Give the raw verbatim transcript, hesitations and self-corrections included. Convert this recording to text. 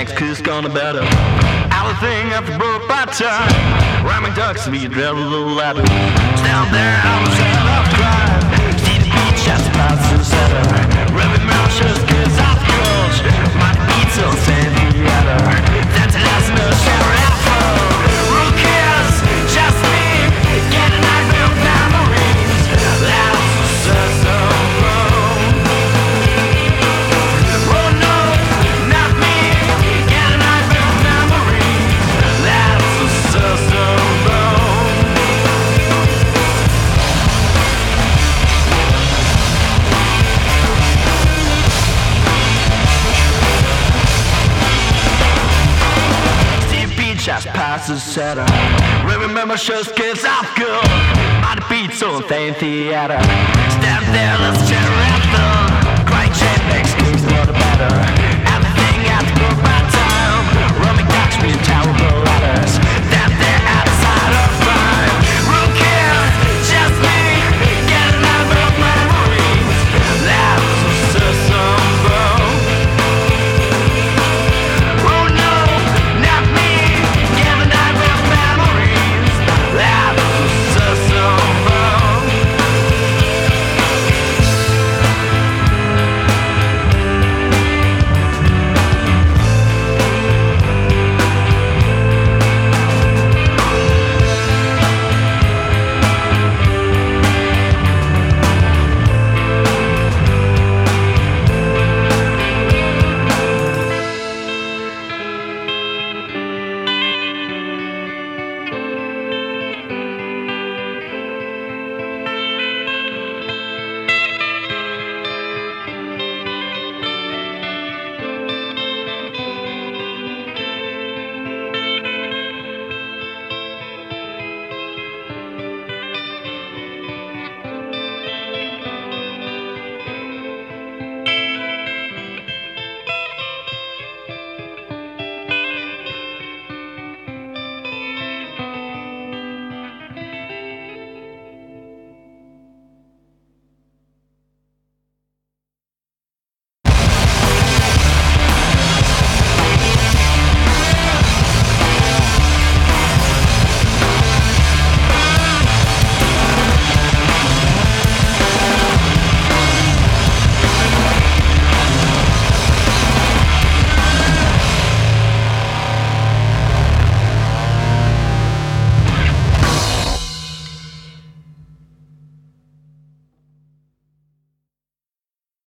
thanks, cause it's gonna better. Everything after broke by time. Rhyming ducks, me drill a little ladder. Down there, I was out of drive. See the beach, just about to center. Rubbing mountains, cause I've coach. My beats on San Diego. That's a lesson of shower afro. Who cares? Just me. Getting out of memories. That's so, so wrong. Oh no, not me. Getting out of memories. That's so, so wrong. Just past the center. Remember shows kids off good. On the beats on Thane Theater. Stand there, let's cheer at them. Great shape makes things for the better.